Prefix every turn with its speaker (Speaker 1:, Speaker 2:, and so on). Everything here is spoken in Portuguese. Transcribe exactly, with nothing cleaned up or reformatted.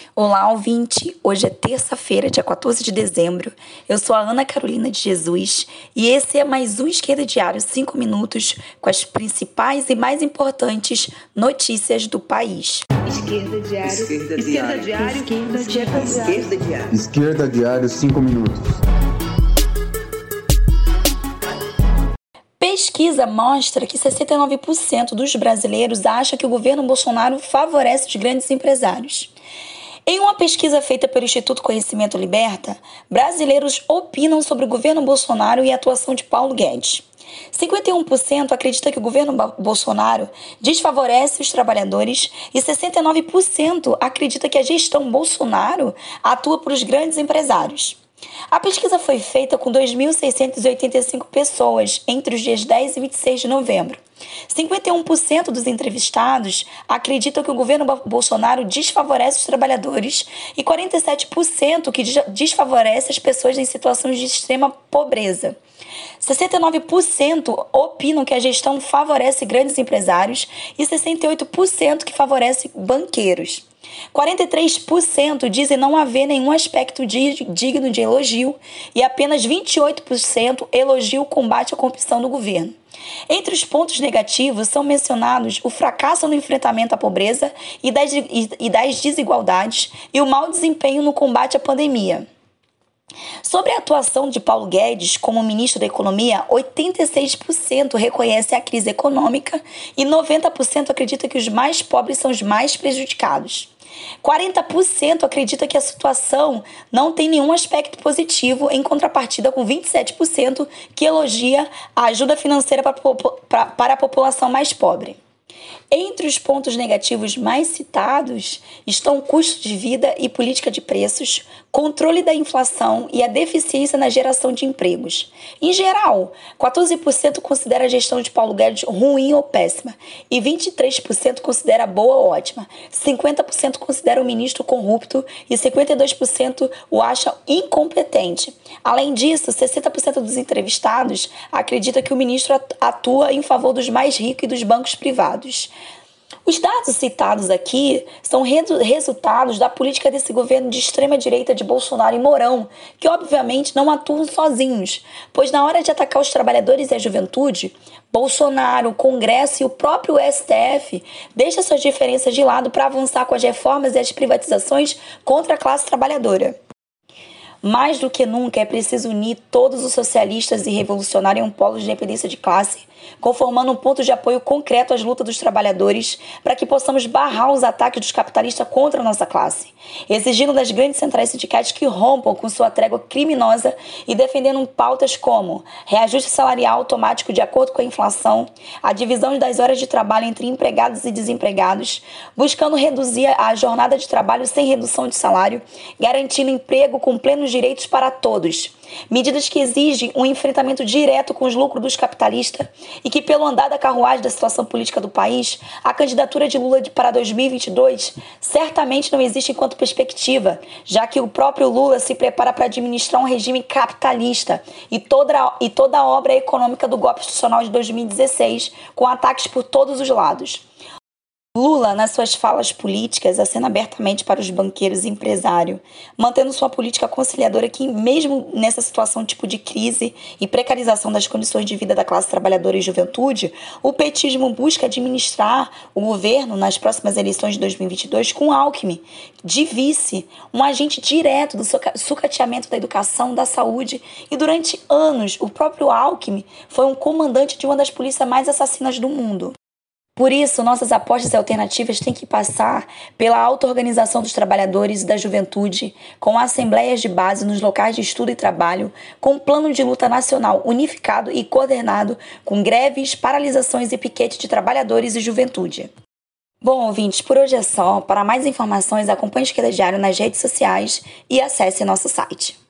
Speaker 1: Olá, ouvinte! Hoje é terça-feira, dia quatorze de dezembro. Eu sou a Ana Carolina de Jesus e esse é mais um Esquerda Diário cinco minutos com as principais e mais importantes notícias do país.
Speaker 2: Esquerda Diário.
Speaker 3: Esquerda
Speaker 2: Esquerda
Speaker 3: Diário.
Speaker 2: Diário.
Speaker 3: Esquerda Diário.
Speaker 2: Esquerda Diário.
Speaker 4: Esquerda Diário cinco minutos.
Speaker 1: Pesquisa mostra que sessenta e nove por cento dos brasileiros acham que o governo Bolsonaro favorece os grandes empresários. Em uma pesquisa feita pelo Instituto Conhecimento Liberta, brasileiros opinam sobre o governo Bolsonaro e a atuação de Paulo Guedes. cinquenta e um por cento acredita que o governo Bolsonaro desfavorece os trabalhadores e sessenta e nove por cento acredita que a gestão Bolsonaro atua para os grandes empresários. A pesquisa foi feita com dois mil seiscentas e oitenta e cinco pessoas entre os dias dez e vinte e seis de novembro. cinquenta e um por cento dos entrevistados acreditam que o governo Bolsonaro desfavorece os trabalhadores e quarenta e sete por cento que desfavorece as pessoas em situações de extrema pobreza. sessenta e nove por cento opinam que a gestão favorece grandes empresários e sessenta e oito por cento que favorece banqueiros. quarenta e três por cento dizem não haver nenhum aspecto digno de elogio e apenas vinte e oito por cento elogiam o combate à corrupção do governo. Entre os pontos negativos são mencionados o fracasso no enfrentamento à pobreza e das, e, e das desigualdades e o mau desempenho no combate à pandemia. Sobre a atuação de Paulo Guedes como ministro da Economia, oitenta e seis por cento reconhece a crise econômica e noventa por cento acredita que os mais pobres são os mais prejudicados. quarenta por cento acredita que a situação não tem nenhum aspecto positivo, em contrapartida com vinte e sete por cento que elogia a ajuda financeira para, para a população mais pobre. Entre os pontos negativos mais citados estão o custo de vida e política de preços, controle da inflação e a deficiência na geração de empregos. Em geral, quatorze por cento considera a gestão de Paulo Guedes ruim ou péssima e vinte e três por cento considera boa ou ótima. cinquenta por cento considera o ministro corrupto e cinquenta e dois por cento o acha incompetente. Além disso, sessenta por cento dos entrevistados acredita que o ministro atua em favor dos mais ricos e dos bancos privados. Os dados citados aqui são resultados da política desse governo de extrema-direita de Bolsonaro e Mourão, que obviamente não atuam sozinhos, pois na hora de atacar os trabalhadores e a juventude, Bolsonaro, o Congresso e o próprio S T F deixam suas diferenças de lado para avançar com as reformas e as privatizações contra a classe trabalhadora. Mais do que nunca é preciso unir todos os socialistas e revolucionários em um polo de independência de classe, conformando um ponto de apoio concreto às lutas dos trabalhadores para que possamos barrar os ataques dos capitalistas contra a nossa classe, exigindo das grandes centrais sindicais que rompam com sua trégua criminosa e defendendo pautas como reajuste salarial automático de acordo com a inflação, a divisão das horas de trabalho entre empregados e desempregados, buscando reduzir a jornada de trabalho sem redução de salário, garantindo emprego com plenos direitos para todos. Medidas que exigem um enfrentamento direto com os lucros dos capitalistas e que, pelo andar da carruagem da situação política do país, a candidatura de Lula para dois mil e vinte e dois certamente não existe enquanto perspectiva, já que o próprio Lula se prepara para administrar um regime capitalista e toda, e toda a obra econômica do golpe institucional de dois mil e dezesseis, com ataques por todos os lados. Lula, nas suas falas políticas, acena abertamente para os banqueiros e empresários, mantendo sua política conciliadora que, mesmo nessa situação tipo de crise e precarização das condições de vida da classe trabalhadora e juventude, o petismo busca administrar o governo nas próximas eleições de dois mil e vinte e dois com Alckmin, de vice, um agente direto do sucateamento da educação, da saúde, e durante anos o próprio Alckmin foi um comandante de uma das polícias mais assassinas do mundo. Por isso, nossas apostas alternativas têm que passar pela auto-organização dos trabalhadores e da juventude, com assembleias de base nos locais de estudo e trabalho, com um plano de luta nacional unificado e coordenado, com greves, paralisações e piquetes de trabalhadores e juventude. Bom, ouvintes, por hoje é só. Para mais informações, acompanhe o Esquerda Diário nas redes sociais e acesse nosso site.